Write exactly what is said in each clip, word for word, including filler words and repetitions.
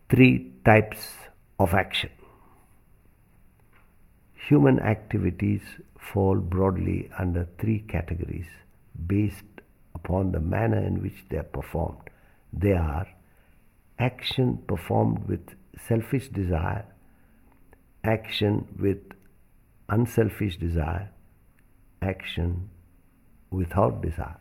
three types of action. Human activities fall broadly under three categories based upon the manner in which they are performed. They are action performed with selfish desire, action with unselfish desire, action without desire.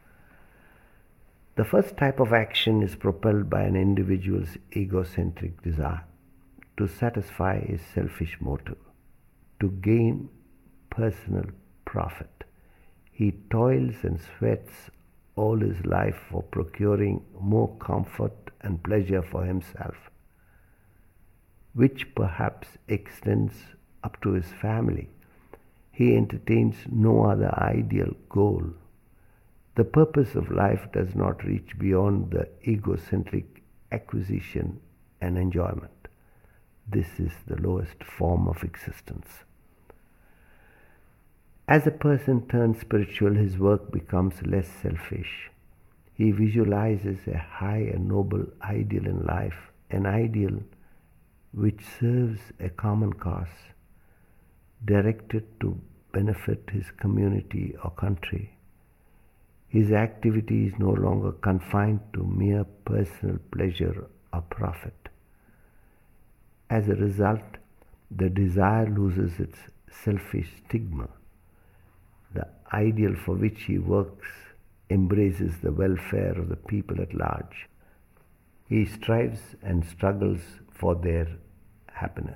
The first type of action is propelled by an individual's egocentric desire to satisfy his selfish motive, to gain personal profit. He toils and sweats all his life for procuring more comfort and pleasure for himself, which perhaps extends up to his family. He entertains no other ideal goal. The purpose of life does not reach beyond the egocentric acquisition and enjoyment. This is the lowest form of existence. As a person turns spiritual, his work becomes less selfish. He visualizes a high and noble ideal in life, an ideal which serves a common cause, directed to benefit his community or country. His activity is no longer confined to mere personal pleasure or profit. As a result, the desire loses its selfish stigma. The ideal for which he works embraces the welfare of the people at large. He strives and struggles for their happiness.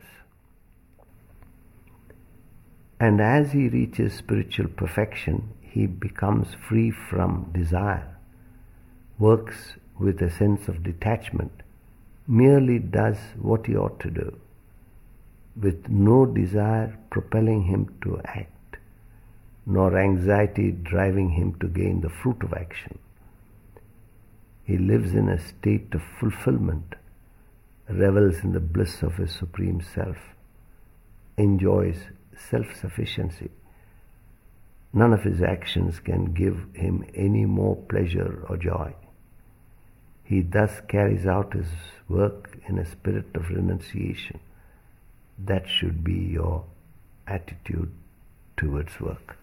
And as he reaches spiritual perfection, he becomes free from desire, works with a sense of detachment, merely does what he ought to do, with no desire propelling him to act, nor anxiety driving him to gain the fruit of action. He lives in a state of fulfillment, revels in the bliss of his supreme self, enjoys self-sufficiency. None of his actions can give him any more pleasure or joy. He thus carries out his work in a spirit of renunciation. That should be your attitude towards work.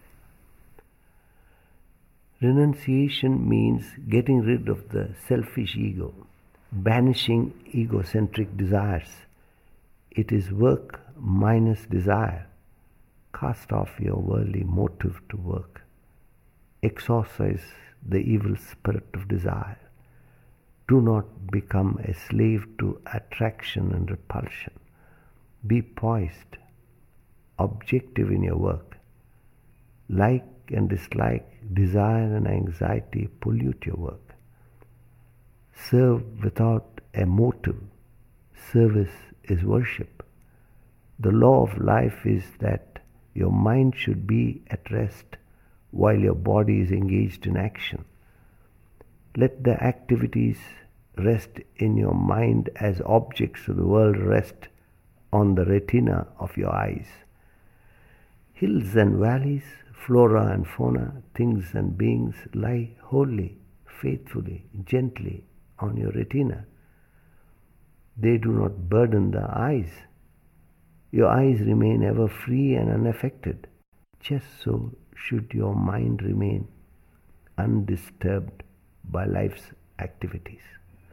Renunciation means getting rid of the selfish ego, banishing egocentric desires. It is work minus desire. Cast off your worldly motive to work. Exorcise the evil spirit of desire. Do not become a slave to attraction and repulsion. Be poised, objective in your work. Like and dislike, desire and anxiety pollute your work. Serve without a motive. Service is worship. The law of life is that your mind should be at rest while your body is engaged in action. Let the activities rest in your mind as objects of the world rest on the retina of your eyes. Hills and valleys, flora and fauna, things and beings lie wholly, faithfully, gently on your retina. They do not burden the eyes. Your eyes remain ever free and unaffected. Just so should your mind remain undisturbed by life's activities.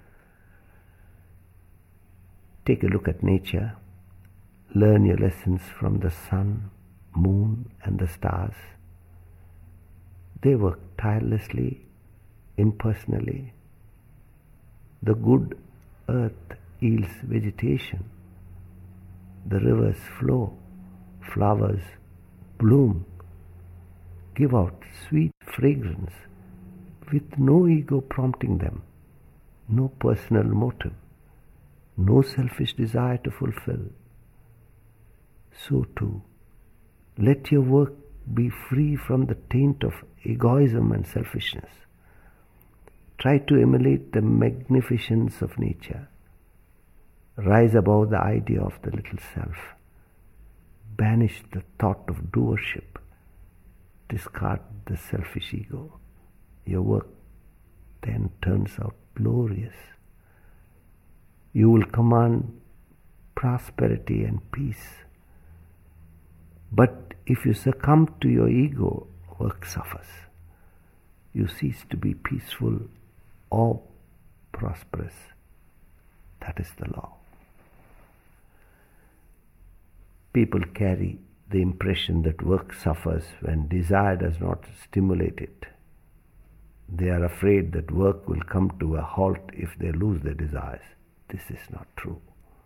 Take a look at nature. Learn your lessons from the sun, moon, and the stars. They work tirelessly, impersonally. The good earth yields vegetation. The rivers flow, flowers bloom, give out sweet fragrance with no ego prompting them, no personal motive, no selfish desire to fulfill. So too, let your work be free from the taint of egoism and selfishness. Try to emulate the magnificence of nature. Rise above the idea of the little self. Banish the thought of doership. Discard the selfish ego. Your work then turns out glorious. You will command prosperity and peace. But if you succumb to your ego, work suffers. You cease to be peaceful or prosperous. That is the law. People carry the impression that work suffers when desire does not stimulate it. They are afraid that work will come to a halt if they lose their desires. This is not true.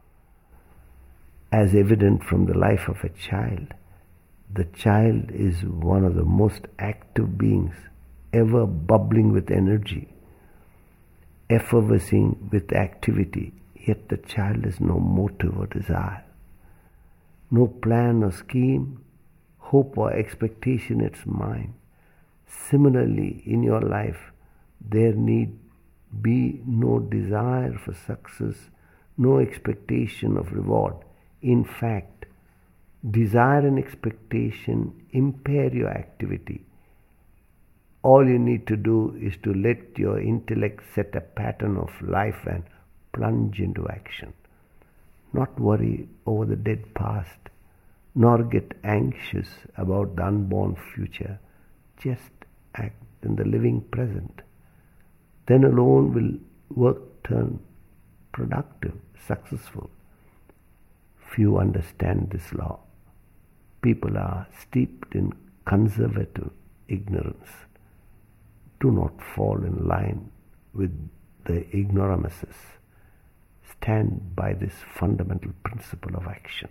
As evident from the life of a child, the child is one of the most active beings, ever bubbling with energy, effervescing with activity, yet the child has no motive or desire, no plan or scheme, hope or expectation in its mind. Similarly, in your life, there need be no desire for success, no expectation of reward. In fact, desire and expectation impair your activity. All you need to do is to let your intellect set a pattern of life and plunge into action. Not worry over the dead past, nor get anxious about the unborn future. Just act in the living present. Then alone will work turn productive, successful. Few understand this law. People are steeped in conservative ignorance. Do not fall in line with the ignoramuses. Stand by this fundamental principle of action.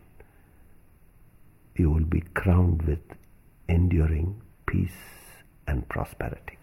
You will be crowned with enduring peace and prosperity.